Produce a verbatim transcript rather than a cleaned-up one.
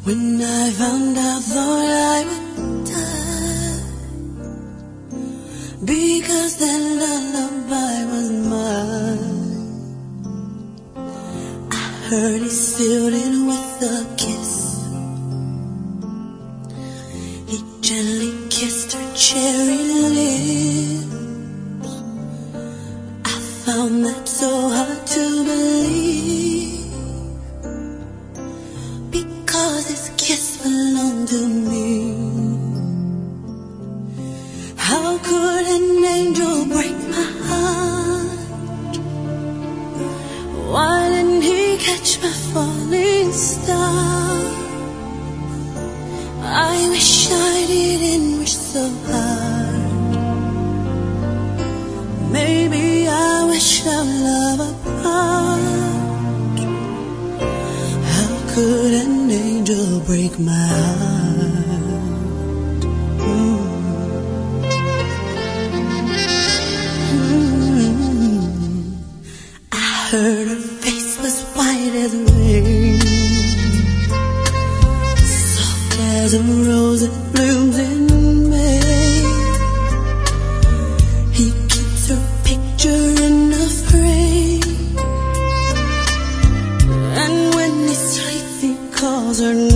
When I found out, thought I would die, because that lullaby was mine. I heard he sealed it with a kiss. He gently kissed her cherry lips. I found that so hard to believe, because his kiss belonged to me. How could an angel break my heart? Why didn't he catch my falling star? I wish I didn't wish so hard. Maybe I wish our love apart. How could an angel break my heart? Mm. Mm. I heard her face was white as rain, soft as a rose that blooms in May. He keeps her picture in a frame, and when he sleeps he calls her name.